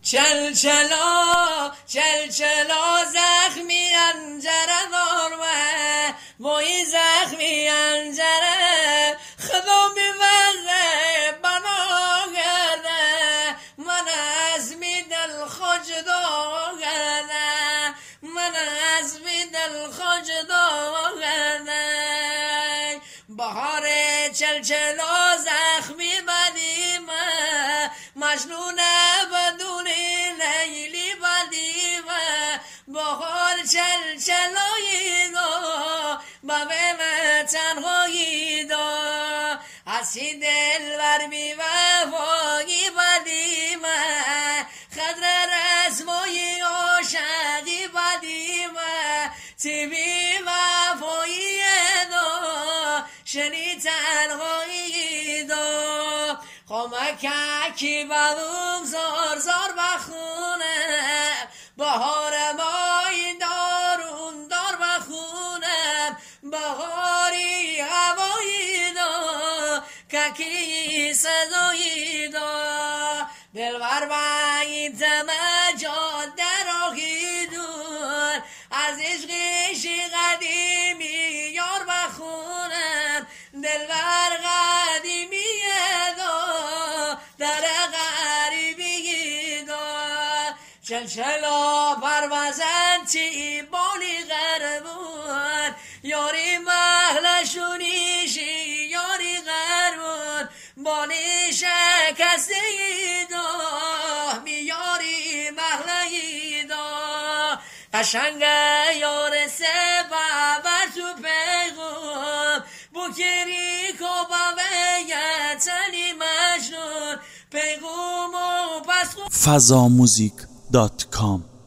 چلچلا چلچلا زخمی انجره دارمه وای زخمی انجره خدا میوزه بنا گرده من از می دل خوش داغرده من از می دل خوش داغرده بهار چلچلا زخمی بدیمه مجنونه بدون لیلی بدیمه بهار چلچلایی دا ببه تنهایی دا حسی دل بر بی وفایی بدیمه خدر رسمایی عاشقی بدیمه تیبی وفایی دا شنی تنهایی دا خمککی بدوم زار زار بخونم بهار مای دارون دار بخونم بهاری هوایی دا ککی صدایی دا دلبر باید مجاده راهی دور از عشقش قدیمی یار بخونم دلبر قدیمی دا در غریبی دا چلچلا پروازن چی بالی غربون یاری محلشونیشی یاری غربون بالی شکسته دا میاری محلی دا قشنگه یار سبب تو پیغم بکری کبابه یتنی مجنون پیغم و پس fazamuzik.com